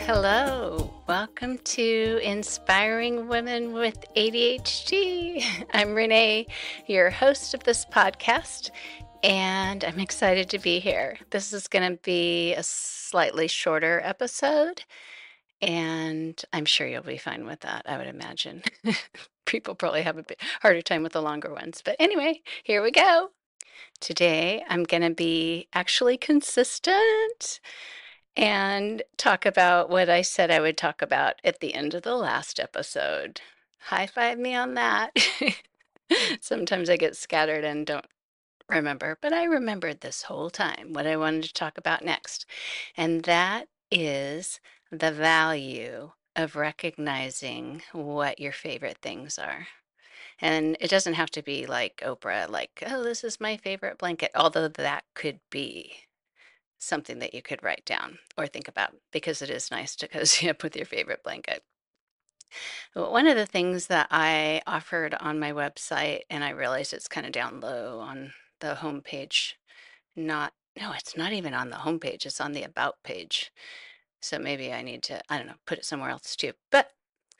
Hello, welcome to Inspiring Women with ADHD. I'm Renee, your host of this podcast, and I'm excited to be here. This is going to be a slightly shorter episode, and I'm sure you'll be fine with that, I would imagine. People probably have a bit harder time with the longer ones, but anyway, here we go. Today, I'm going to be actually consistent and talk about what I said I would talk about at the end of the last episode. High five me on that. Sometimes I get scattered and don't remember, but I remembered this whole time what I wanted to talk about next. And that is the value of recognizing what your favorite things are. And it doesn't have to be like Oprah, like, oh, this is my favorite blanket, although that could be something that you could write down or think about because it is nice to cozy up with your favorite blanket. But one of the things that I offered on my website, and I realized it's kind of down low on the homepage, no, it's not even on the homepage, it's on the about page. So maybe I need to, I don't know, put it somewhere else too. But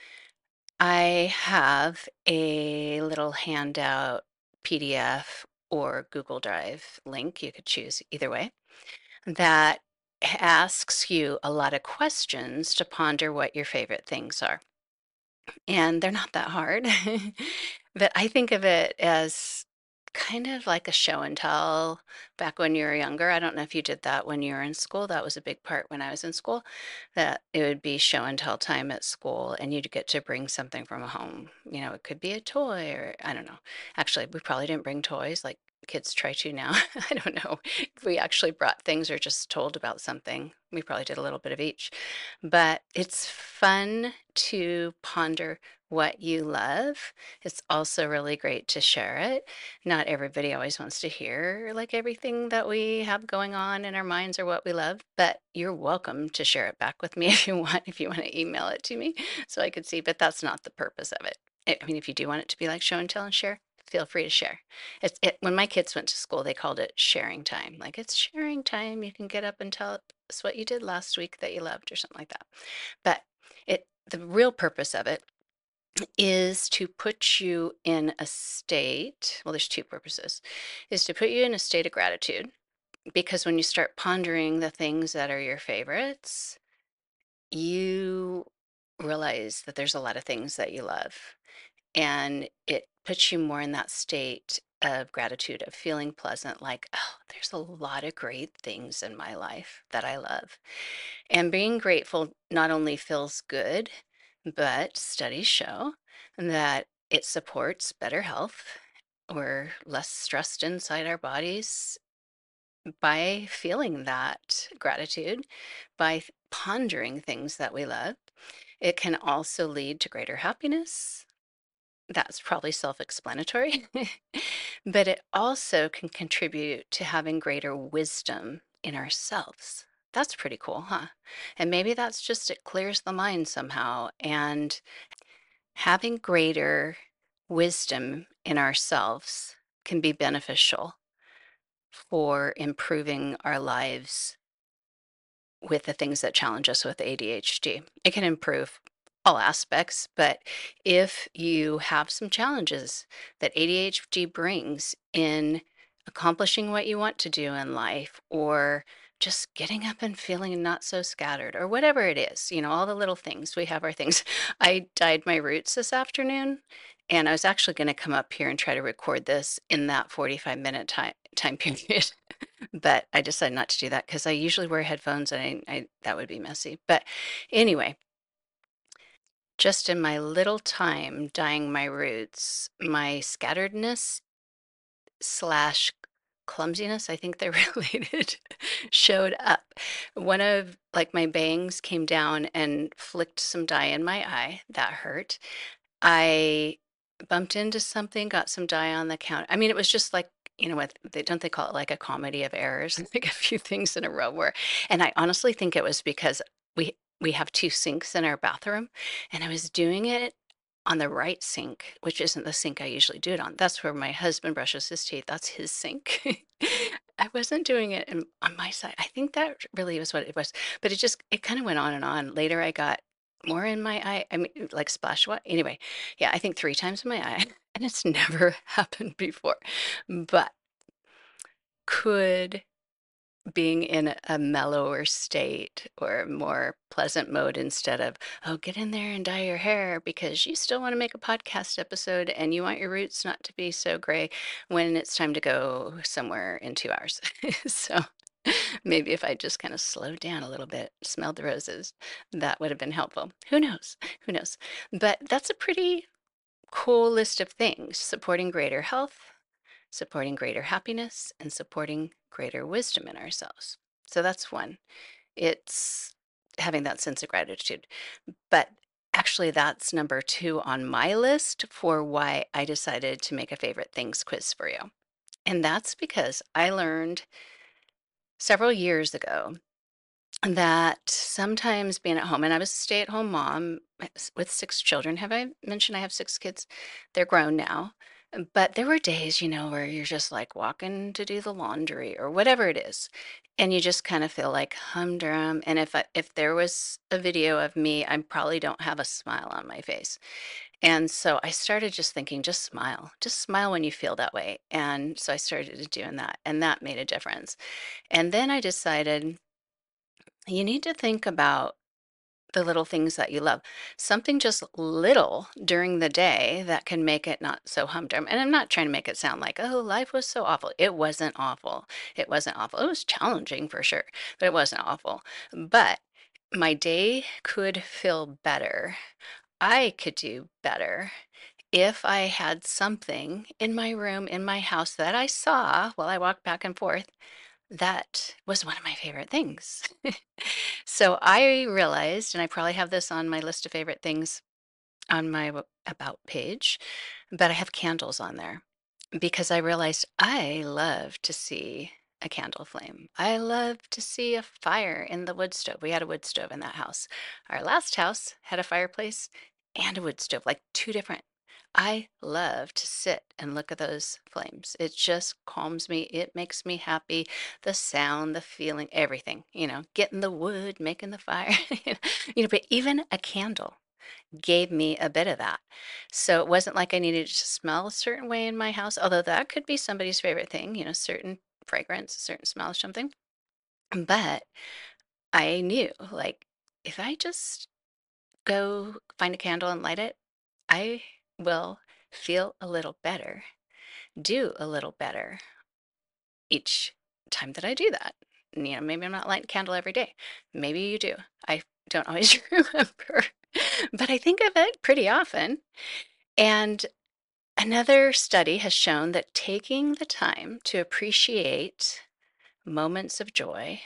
I have a little handout PDF or Google Drive link. You could choose either way that asks you a lot of questions to ponder what your favorite things are. And they're not that hard, but I think of it as kind of like a show and tell back when you were younger. I don't know if you did that when you were in school. That was a big part when I was in school, that it would be show and tell time at school and you'd get to bring something from home. You know, it could be a toy or I don't know. Actually, we probably didn't bring toys like kids try to now. I don't know if we actually brought things or just told about something. We probably did a little bit of each. But it's fun to ponder what you love. It's also really great to share it. Not everybody always wants to hear like everything that we have going on in our minds or what we love, but you're welcome to share it back with me if you want to email it to me so I could see, but that's not the purpose of it. I mean, if you do want it to be like show and tell and share, feel free to share. When my kids went to school, they called it sharing time. Like it's sharing time. You can get up and tell us what you did last week that you loved or something like that. But the real purpose of it is to put you in a state, well, there's two purposes, is to put you in a state of gratitude. Because when you start pondering the things that are your favorites, you realize that there's a lot of things that you love. And it puts you more in that state of gratitude, of feeling pleasant, like, oh, there's a lot of great things in my life that I love. And being grateful not only feels good, but studies show that it supports better health. We're less stressed inside our bodies by feeling that gratitude, by pondering things that we love. It can also lead to greater happiness. That's probably self-explanatory, but it also can contribute to having greater wisdom in ourselves. That's pretty cool, huh? And maybe that's just it clears the mind somehow. And having greater wisdom in ourselves can be beneficial for improving our lives with the things that challenge us with ADHD. It can improve all aspects, but if you have some challenges that ADHD brings in accomplishing what you want to do in life, or just getting up and feeling not so scattered, or whatever it is, you know, all the little things, we have our things. I dyed my roots this afternoon, and I was actually going to come up here and try to record this in that 45-minute time period. But I decided not to do that because I usually wear headphones and I that would be messy. But anyway, just in my little time dyeing my roots, my scatteredness slash clumsiness, I think they're related, showed up. One of like my bangs came down and flicked some dye in my eye. That hurt. I bumped into something, got some dye on the counter. I mean, it was just like, you know what, don't they call it like a comedy of errors? Like a few things in a row where, and I honestly think it was because we have two sinks in our bathroom, and I was doing it on the right sink, which isn't the sink I usually do it on. That's where my husband brushes his teeth. That's his sink. I wasn't doing it on my side. I think that really was what it was. But it kind of went on and on. Later, I got more in my eye. I mean, like splash what? Anyway, yeah, I think 3 times in my eye. And it's never happened before. But could being in a mellower state or more pleasant mode instead of, oh, get in there and dye your hair because you still want to make a podcast episode and you want your roots not to be so gray when it's time to go somewhere in 2 hours. So maybe if I just kind of slowed down a little bit, smelled the roses, that would have been helpful. Who knows? Who knows? But that's a pretty cool list of things: supporting greater health, supporting greater happiness, and supporting greater wisdom in ourselves. So that's one. It's having that sense of gratitude. But actually, that's number 2 on my list for why I decided to make a favorite things quiz for you. And that's because I learned several years ago that sometimes being at home, and I was a stay-at-home mom with 6 children. Have I mentioned I have 6 kids? They're grown now. But there were days, where you're just like walking to do the laundry or whatever it is, and you just kind of feel like humdrum. And if there was a video of me, I probably don't have a smile on my face. And so I started just thinking, just smile when you feel that way. And so I started doing that, and that made a difference. And then I decided you need to think about the little things that you love. Something just little during the day that can make it not so humdrum. And I'm not trying to make it sound like, oh, life was so awful. It wasn't awful. It wasn't awful. It was challenging for sure, but it wasn't awful. But my day could feel better. I could do better if I had something in my room, in my house that I saw while I walked back and forth. That was one of my favorite things. So I realized, and I probably have this on my list of favorite things on my about page, but I have candles on there because I realized I love to see a candle flame. I love to see a fire in the wood stove. We had a wood stove in that house. Our last house had a fireplace and a wood stove, like two different. I love to sit and look at those flames. It just calms me. It makes me happy. The sound, the feeling, everything, getting the wood, making the fire, but even a candle gave me a bit of that. So it wasn't like I needed to smell a certain way in my house, although that could be somebody's favorite thing, certain fragrance, certain smell or something. But I knew, like, if I just go find a candle and light it, I will feel a little better, do a little better each time that I do that. Maybe I'm not lighting a candle every day. Maybe you do. I don't always remember, but I think of it pretty often. And another study has shown that taking the time to appreciate moments of joy,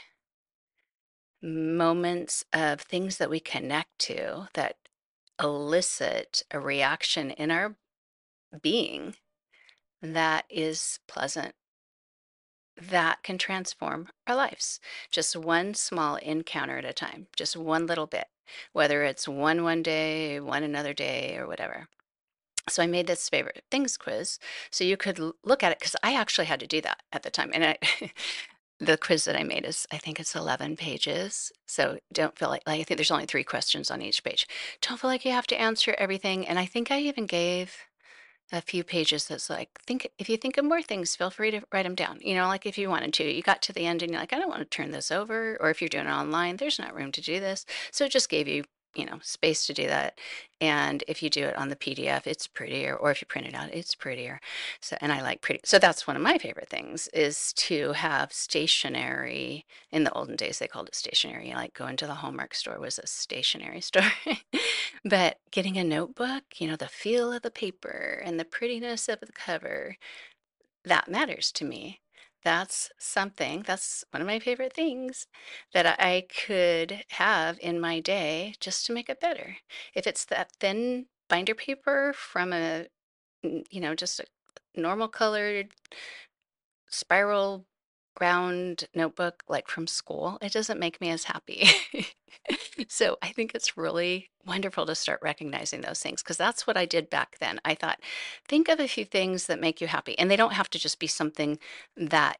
moments of things that we connect to that elicit a reaction in our being that is pleasant, that can transform our lives. Just one small encounter at a time, just one little bit, whether it's one day, one another day, or whatever. So I made this favorite things quiz so you could look at it because I actually had to do that at the time. And the quiz that I made is, I think it's 11 pages. So don't feel like I think there's only 3 questions on each page. Don't feel like you have to answer everything. And I think I even gave a few pages that's like, if you think of more things, feel free to write them down. Like if you wanted to, you got to the end and you're like, I don't want to turn this over. Or if you're doing it online, there's not room to do this. So it just gave you, space to do that. And if you do it on the PDF, it's prettier. Or if you print it out, it's prettier. So, and I like pretty. So that's one of my favorite things is to have stationery. In the olden days, they called it stationery. Like going to the Hallmark store was a stationery store. But getting a notebook, the feel of the paper and the prettiness of the cover, that matters to me. That's one of my favorite things that I could have in my day just to make it better. If it's that thin binder paper from just a normal colored spiral round notebook like from school, it doesn't make me as happy. So I think it's really wonderful to start recognizing those things because that's what I did back then. I thought, think of a few things that make you happy, and they don't have to just be something that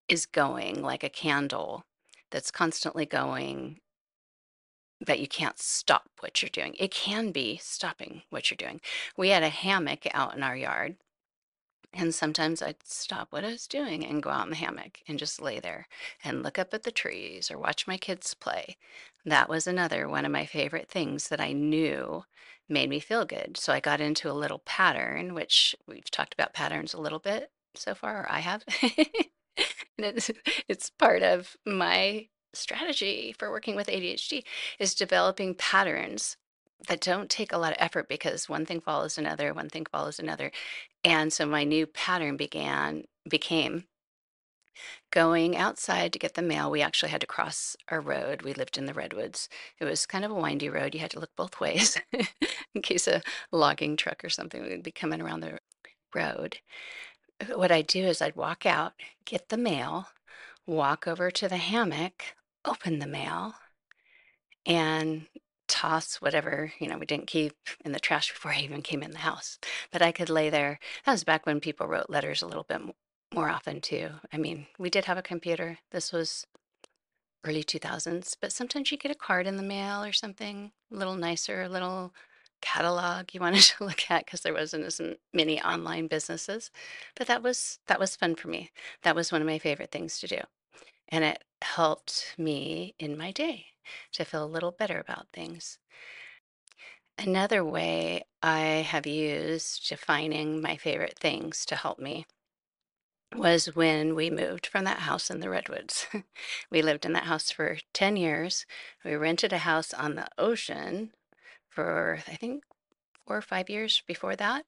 is going like a candle that's constantly going, that you can't stop what you're doing. It can be stopping what you're doing. We had a hammock out in our yard, and sometimes I'd stop what I was doing and go out in the hammock and just lay there and look up at the trees or watch my kids play. That was another one of my favorite things that I knew made me feel good. So I got into a little pattern, which we've talked about patterns a little bit so far, or I have. And it's part of my strategy for working with ADHD is developing patterns that don't take a lot of effort, because one thing follows another, one thing follows another. And so my new pattern became going outside to get the mail. We actually had to cross our road. We lived in the redwoods. It was kind of a windy road. You had to look both ways in case a logging truck or something would be coming around the road. What I'd do is I'd walk out, get the mail, walk over to the hammock, open the mail, and toss whatever, we didn't keep in the trash before I even came in the house. But I could lay there. That was back when people wrote letters a little bit more often too. I mean, we did have a computer. This was early 2000s, but sometimes you get a card in the mail or something a little nicer, a little catalog you wanted to look at because there wasn't as many online businesses. But that was fun for me. That was one of my favorite things to do. And it helped me in my day to feel a little better about things. Another way I have used defining my favorite things to help me was when we moved from that house in the Redwoods. We lived in that house for 10 years. We rented a house on the ocean for, I think, 4 or 5 years before that.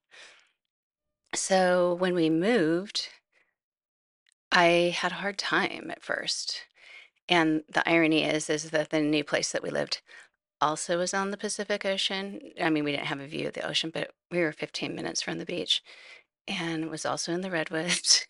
So when we moved, I had a hard time at first. And the irony is that the new place that we lived also was on the Pacific Ocean. I mean, we didn't have a view of the ocean, but we were 15 minutes from the beach, and it was also in the redwoods.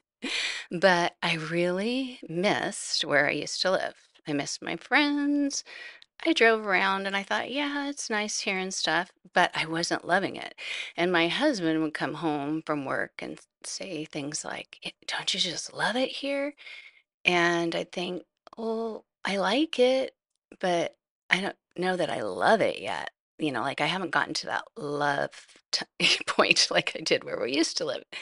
But I really missed where I used to live. I missed my friends. I drove around and I thought, yeah, it's nice here and stuff, but I wasn't loving it. And my husband would come home from work and say things like, "Don't you just love it here?" And I think, well, I like it, but I don't know that I love it yet. Like I haven't gotten to that love point like I did where we used to live.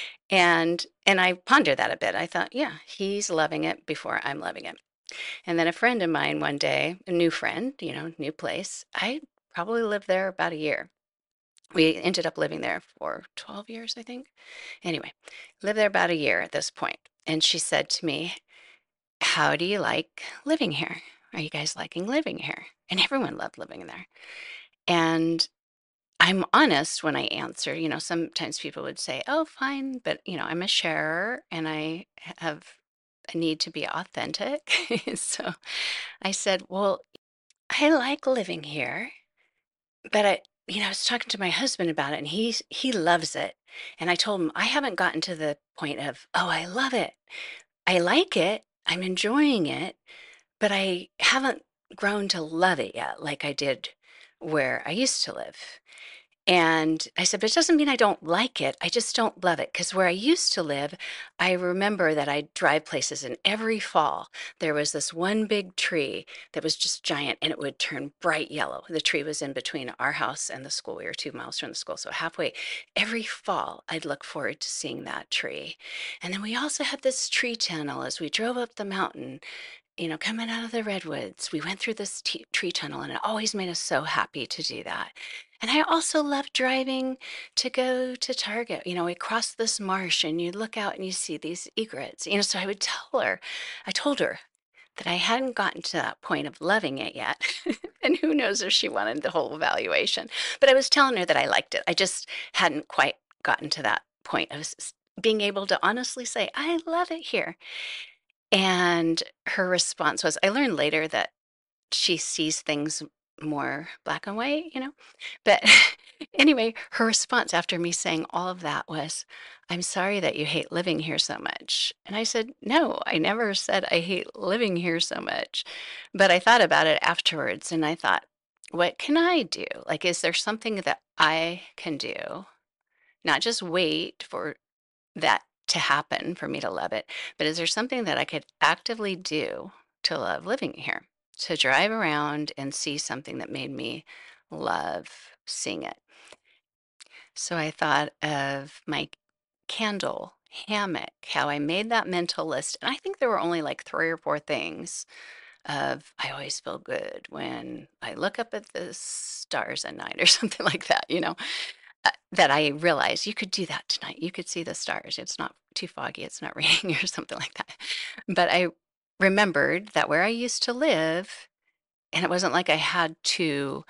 And I pondered that a bit. I thought, yeah, he's loving it before I'm loving it. And then a friend of mine one day, a new friend, new place, I probably lived there about a year. We ended up living there for 12 years, I think. Anyway, lived there about a year at this point. And she said to me, "How do you like living here? Are you guys liking living here?" And everyone loved living there. And I'm honest when I answer. Sometimes people would say, "Oh, fine," but I'm a sharer and I have a need to be authentic. So I said, "Well, I like living here, but I was talking to my husband about it and he loves it." And I told him I haven't gotten to the point of, "Oh, I love it. I like it. I'm enjoying it, but I haven't grown to love it yet like I did where I used to live." And I said, "But it doesn't mean I don't like it. I just don't love it." Because where I used to live, I remember that I'd drive places, and every fall there was this one big tree that was just giant and it would turn bright yellow. The tree was in between our house and the school. We were 2 miles from the school. So halfway, every fall, I'd look forward to seeing that tree. And then we also had this tree tunnel as we drove up the mountain, coming out of the redwoods. We went through this tree tunnel, and it always made us so happy to do that. And I also love driving to go to Target. We cross this marsh, and you look out and you see these egrets. So I told her that I hadn't gotten to that point of loving it yet. And who knows if she wanted the whole evaluation. But I was telling her that I liked it. I just hadn't quite gotten to that point of being able to honestly say, "I love it here." And her response was, I learned later that she sees things more black and white. But anyway, her response after me saying all of that was, "I'm sorry that you hate living here so much." And I said, "No, I never said I hate living here so much." But I thought about it afterwards and I thought, what can I do? Like, is there something that I can do? Not just wait for that to happen for me to love it, but is there something that I could actively do to love living here? To drive around and see something that made me love seeing it. So I thought of my candle hammock, how I made that mental list. And I think there were only like three or four things of I always feel good when I look up at the stars at night or something like that, that I realized you could do that tonight. You could see the stars. It's not too foggy. It's not raining or something like that. But I remembered that where I used to live, and it wasn't like I had to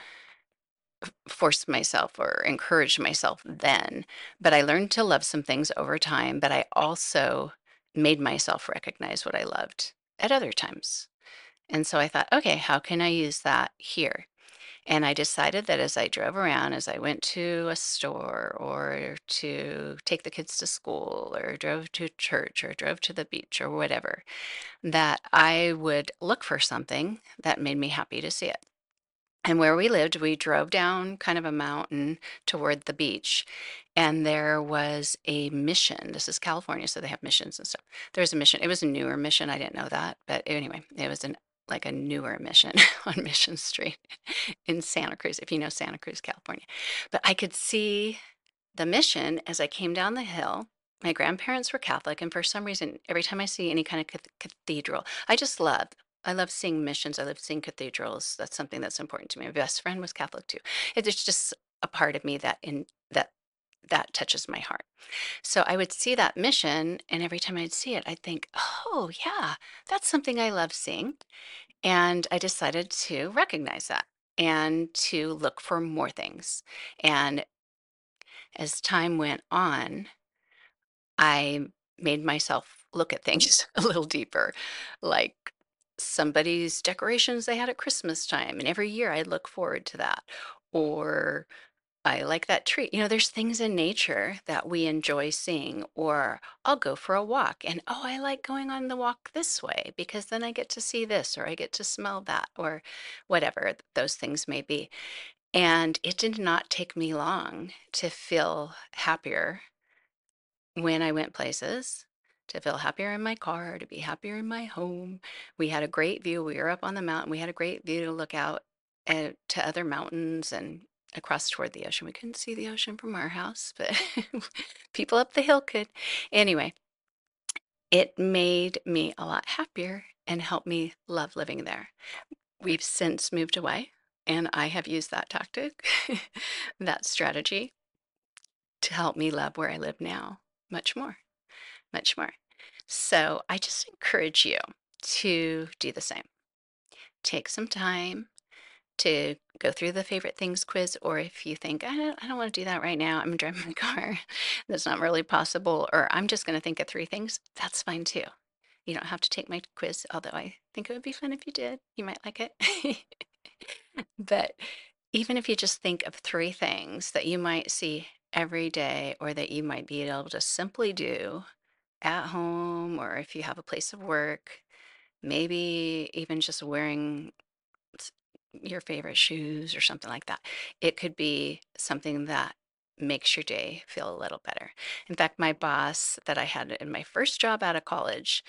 force myself or encourage myself then, but I learned to love some things over time, but I also made myself recognize what I loved at other times. And so I thought, okay, how can I use that here? And I decided that as I drove around, as I went to a store or to take the kids to school or drove to church or drove to the beach or whatever, that I would look for something that made me happy to see it. And where we lived, we drove down kind of a mountain toward the beach, and there was a mission. This is California, so they have missions and stuff. There's a mission. It was a newer mission. I didn't know that, but anyway, it was like a newer mission on Mission Street in Santa Cruz, if you know Santa Cruz, California. But I could see the mission as I came down the hill. My grandparents were Catholic, and for some reason, every time I see any kind of cathedral, I love seeing missions. I love seeing cathedrals. That's something that's important to me. My best friend was Catholic too. It's just a part of me that that touches my heart. So I would see that mission, and every time I'd see it, I'd think, "Oh, yeah, that's something I love seeing." And I decided to recognize that and to look for more things. And as time went on, I made myself look at things a little deeper, like somebody's decorations they had at Christmas time. And every year I look forward to that. Or I like that tree. There's things in nature that we enjoy seeing, or I'll go for a walk and, oh, I like going on the walk this way because then I get to see this, or I get to smell that, or whatever those things may be. And it did not take me long to feel happier when I went places, to feel happier in my car, to be happier in my home. We had a great view. We were up on the mountain. We had a great view to look out to other mountains and across toward the ocean. We couldn't see the ocean from our house, but people up the hill could. Anyway, it made me a lot happier and helped me love living there. We've since moved away, and I have used that tactic, that strategy to help me love where I live now much more, much more. So I just encourage you to do the same. Take some time to go through the favorite things quiz, or if you think, I don't want to do that right now, I'm driving my car, that's not really possible, or I'm just going to think of three things, that's fine too. You don't have to take my quiz, although I think it would be fun if you did. You might like it. But even if you just think of three things that you might see every day, or that you might be able to simply do at home, or if you have a place of work, maybe even just wearing s- your favorite shoes or something like that. It could be something that makes your day feel a little better. In fact, my boss that I had in my first job out of college,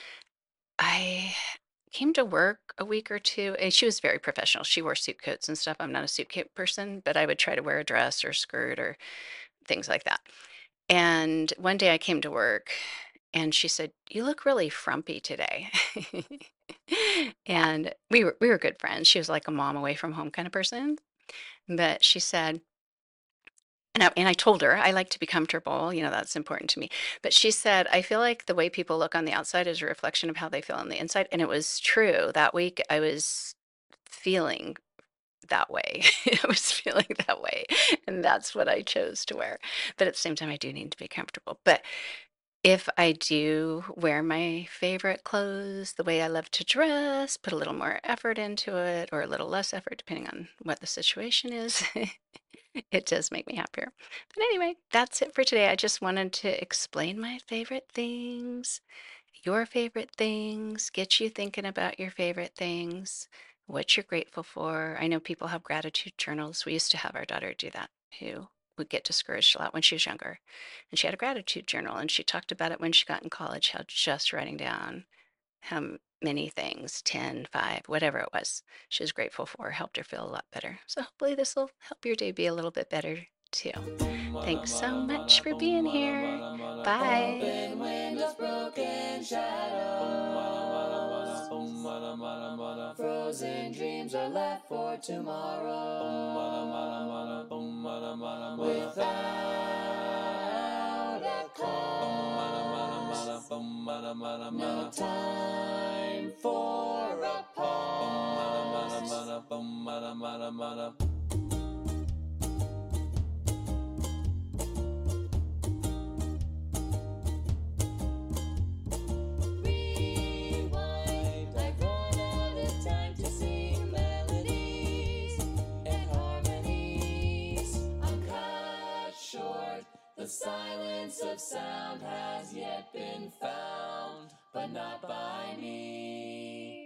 I came to work a week or two, and she was very professional. She wore suit coats and stuff. I'm not a suit coat person, but I would try to wear a dress or skirt or things like that. And one day I came to work and she said, "You look really frumpy today." And we were good friends. She was like a mom away from home kind of person. But she said, and I told her I like to be comfortable, that's important to me. But she said, "I feel like the way people look on the outside is a reflection of how they feel on the inside." And it was true. That week I was feeling that way. I was feeling that way. And that's what I chose to wear. But at the same time, I do need to be comfortable. But if I do wear my favorite clothes the way I love to dress, put a little more effort into it or a little less effort, depending on what the situation is, it does make me happier. But anyway, that's it for today. I just wanted to explain my favorite things, your favorite things, get you thinking about your favorite things, what you're grateful for. I know people have gratitude journals. We used to have our daughter do that, who would get discouraged a lot when she was younger. And she had a gratitude journal, and she talked about it when she got in college, how just writing down how many things, 10, 5, whatever it was, she was grateful for, helped her feel a lot better. So hopefully this will help your day be a little bit better too. Thanks so much for being here. Bye. Open windows, broken shadows. Frozen dreams are left for tomorrow. Without a cause, no time for a pause. Rewind, I've run out of time to sing melodies and harmonies. I'm cut short, the silence of sound has yet been found, but not by me.